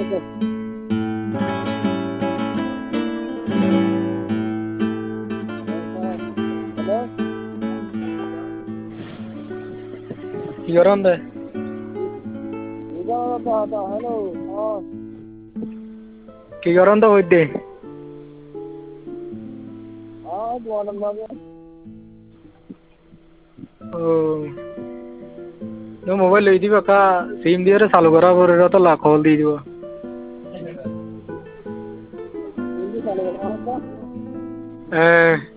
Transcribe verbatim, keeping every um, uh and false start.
কি গৰম দে কি গৰম তো হইতে ও তো মোবাইল লই দিবা কা সিম দিয়ে চালু করা করে তো লাখ হল দিয়ে দিব এ